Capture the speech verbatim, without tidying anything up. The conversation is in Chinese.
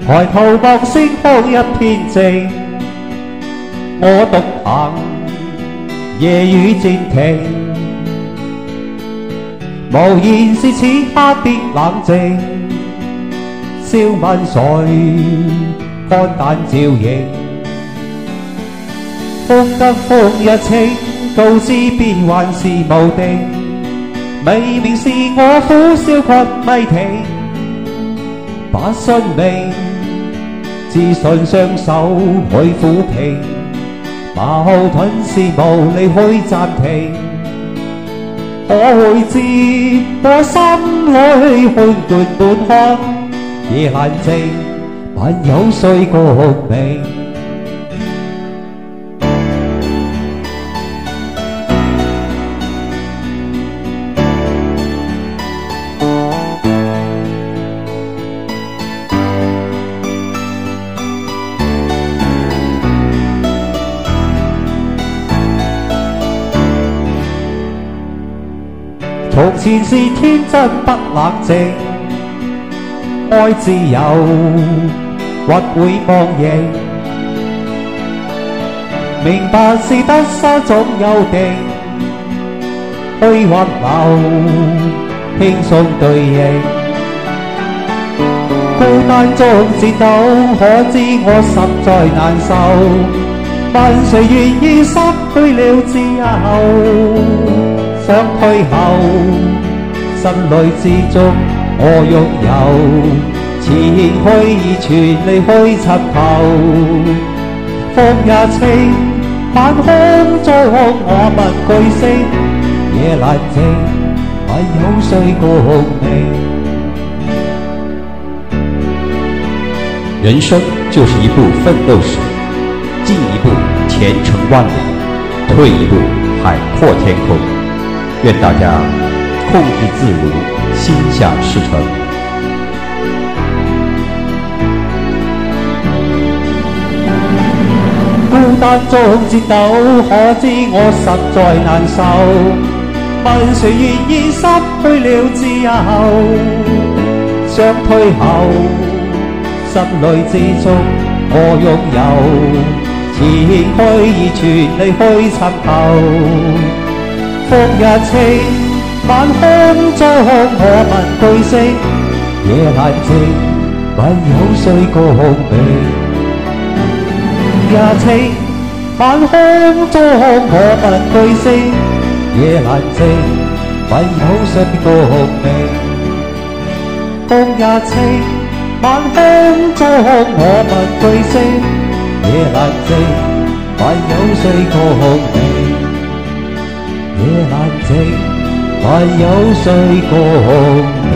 抬頭望星空一片靜，我獨行夜雨漸停，無言是此刻的冷靜，笑問誰看淡照影，風得風一清，告知變幻是無定，明明是我苦笑困迷停，不信命自信雙手去撫平，矛盾是無理去暫停，可會知我心裏空貫滿腔，夜難靜，還有誰共鳴？從前是天真不冷靜，愛自由或會忘形，明白是得失總有定，虛或流輕鬆對應，孤單中戰鬥，可知我實在難受，問誰願意失去了自由？想退後，心裏之中我擁有，前去以全力去尋求。風也清，晚空中我問句星，夜難靜，還有誰共鳴？ 人生就是一部奋斗史，进一步前程万里，退一步海阔天空。愿大家控制自如，心想事成。 孤單中戰鬥，可知我實在難受，問誰願意失去了自由？想退後，心裏之中我擁有，前去以全力去尋求。風也清，晚空中我問句星，夜難靜，還有誰共鳴？也清，晚空中我問句星，夜難靜，還有誰共鳴？風也清，晚空中我問句星，夜難靜，還有誰共鳴？夜難靜，還有誰共鳴？